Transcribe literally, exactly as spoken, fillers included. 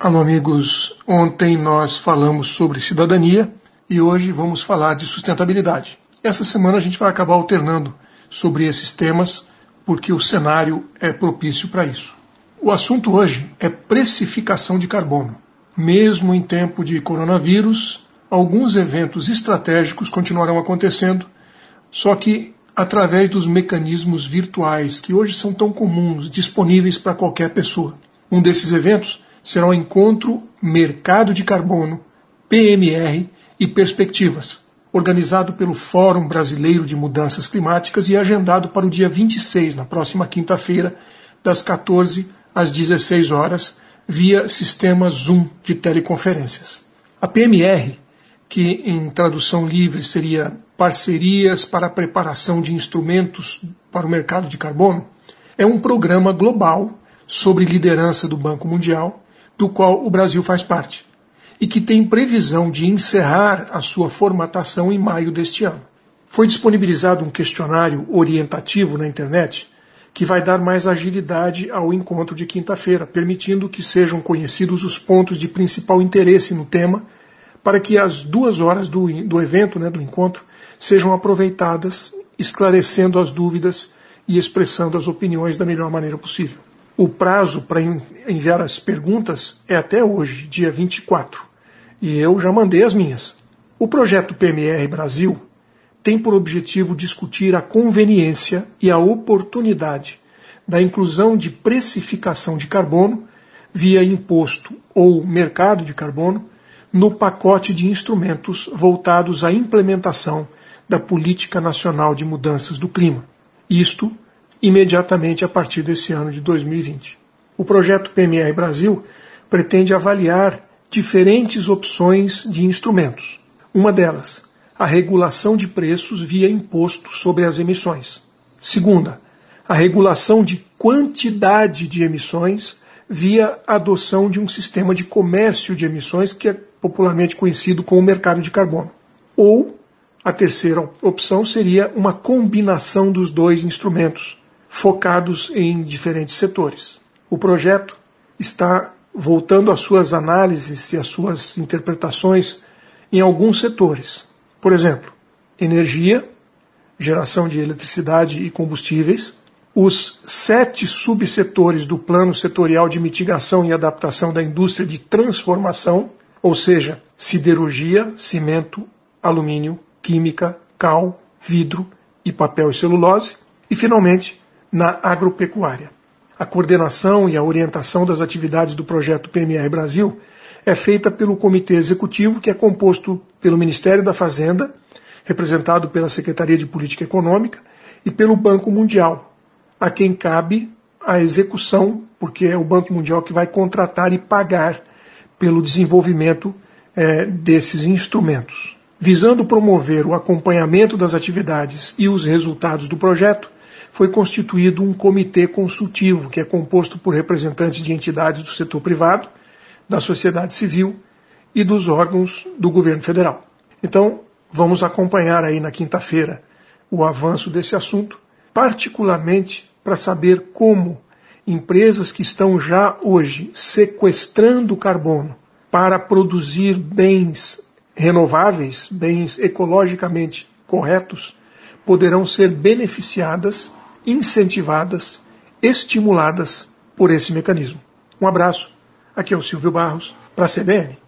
Alô, amigos. Ontem nós falamos sobre cidadania e hoje vamos falar de sustentabilidade. Essa semana a gente vai acabar alternando sobre esses temas porque o cenário é propício para isso. O assunto hoje é precificação de carbono. Mesmo em tempo de coronavírus, alguns eventos estratégicos continuarão acontecendo, só que através dos mecanismos virtuais que hoje são tão comuns, disponíveis para qualquer pessoa. Um desses eventos será o encontro Mercado de Carbono, P M R e Perspectivas, organizado pelo Fórum Brasileiro de Mudanças Climáticas e agendado para o dia vinte e seis, na próxima quinta-feira, das quatorze às dezesseis horas, via sistema Zoom de teleconferências. A P M R, que em tradução livre seria Parcerias para a Preparação de Instrumentos para o Mercado de Carbono, é um programa global sob liderança do Banco Mundial, do qual o Brasil faz parte, e que tem previsão de encerrar a sua formatação em maio deste ano. Foi disponibilizado um questionário orientativo na internet que vai dar mais agilidade ao encontro de quinta-feira, permitindo que sejam conhecidos os pontos de principal interesse no tema, para que as duas horas do, do evento, né, do encontro, sejam aproveitadas, esclarecendo as dúvidas e expressando as opiniões da melhor maneira possível. O prazo para enviar as perguntas é até hoje, dia vinte e quatro, e eu já mandei as minhas. O projeto P M R Brasil tem por objetivo discutir a conveniência e a oportunidade da inclusão de precificação de carbono via imposto ou mercado de carbono no pacote de instrumentos voltados à implementação da Política Nacional de Mudanças do Clima. Isto imediatamente a partir desse ano de dois mil e vinte. O projeto P M R Brasil pretende avaliar diferentes opções de instrumentos. Uma delas, a regulação de preços via imposto sobre as emissões. Segunda, a regulação de quantidade de emissões via adoção de um sistema de comércio de emissões que é popularmente conhecido como mercado de carbono. Ou, a terceira opção seria uma combinação dos dois instrumentos, focados em diferentes setores. O projeto está voltando às suas análises e às suas interpretações em alguns setores. Por exemplo, energia, geração de eletricidade e combustíveis, os sete subsetores do Plano Setorial de Mitigação e Adaptação da Indústria de Transformação, ou seja, siderurgia, cimento, alumínio, química, cal, vidro e papel e celulose, e, finalmente, na agropecuária. A coordenação e a orientação das atividades do projeto P M R Brasil é feita pelo Comitê Executivo, que é composto pelo Ministério da Fazenda, representado pela Secretaria de Política Econômica, e pelo Banco Mundial, a quem cabe a execução, porque é o Banco Mundial que vai contratar e pagar pelo desenvolvimento eh, desses instrumentos. Visando promover o acompanhamento das atividades e os resultados do projeto, foi constituído um comitê consultivo, que é composto por representantes de entidades do setor privado, da sociedade civil e dos órgãos do governo federal. Então, vamos acompanhar aí na quinta-feira o avanço desse assunto, particularmente para saber como empresas que estão já hoje sequestrando carbono para produzir bens renováveis, bens ecologicamente corretos, poderão ser beneficiadas, incentivadas, estimuladas por esse mecanismo. Um abraço, aqui é o Silvio Barros, para a C B N.